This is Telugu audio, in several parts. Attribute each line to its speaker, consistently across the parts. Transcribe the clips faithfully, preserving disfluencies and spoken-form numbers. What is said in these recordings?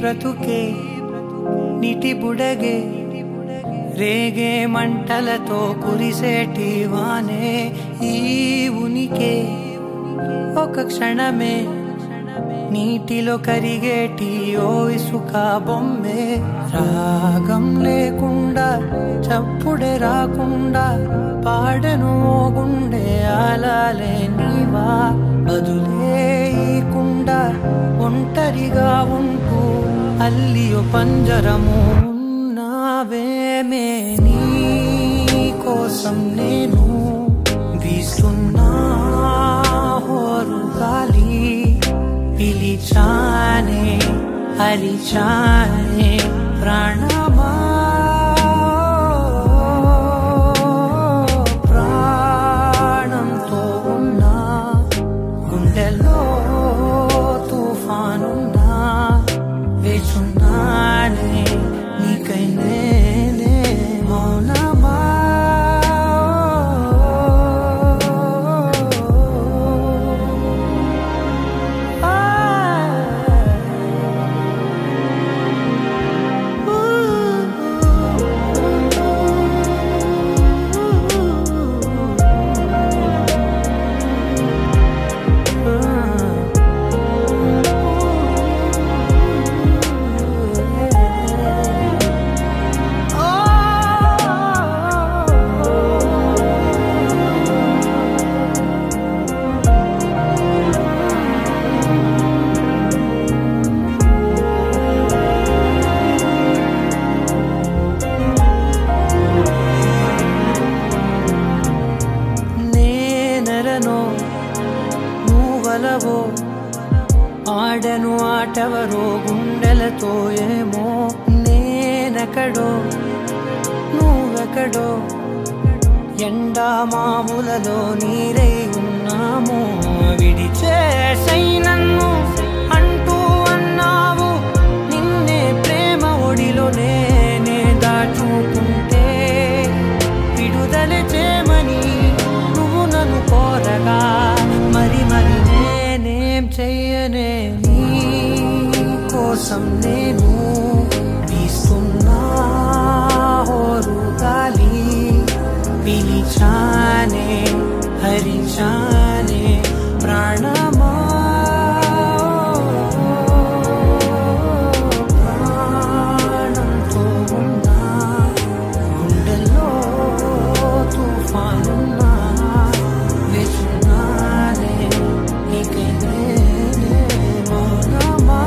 Speaker 1: బ్రతుకే నీటి బుడగే రేగే మంటలతో కురిసేటి వానే ఈ ఉనికే ఒక క్షణమే నీటిలో కరిగేటి ఓ ఇసుక బొమ్మే రాగం లేకుండా చప్పుడే రాకుండా పాడెను ఓ గుండె ఆలాలే నీవా బదులే ఈకుండా ఒంటరిగా ఉంటూ అల్లియో పంజరము ఉన్నావేమే నీ కోసం నేను వీస్తున్నా హోరు గాలి పిలిచానే అరిచానే ప్రాణమా ప్రాణంతో ఉన్నా గుండెల్లో తుఫానున్నా వేచున్నానే నీకై నేనే మౌనమా నువ్వలవో ఆడను ఆటవరో గుండెలతో ఏమో నేనెక్కడో నువ్వెక్కడో ఎండా మామూలలో నీరై ఉన్నామో విడిచేసై నన్ను అంటూ అన్నావు నిన్నే ప్రేమ ఒడిలో నేనే దాచుకుంటే విడుదల చేయమని నువ్వు నన్ను కోరగా మరి మరి నేనేం చెయ్యనే నీ కోసం నేను వీస్తున్నా హోరు గాలి పిలిచానే హరిచానే ప్రాణమా ప్రాణంతో ఉన్నా గుండెల్లో తుఫానున్నా వేచున్నానే నీకై నేనే మౌనమా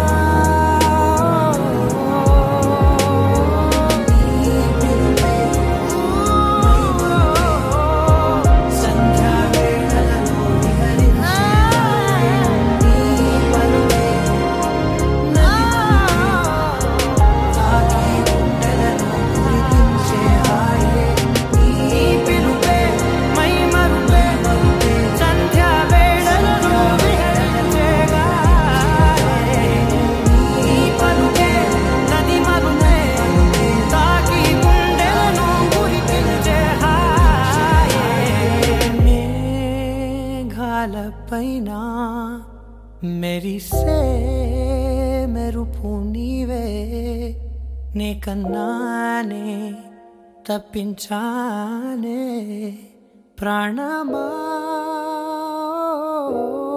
Speaker 1: పైనా మెరిసే మెరుపు నీవే నే కన్నానే తప్పించానే ప్రాణమా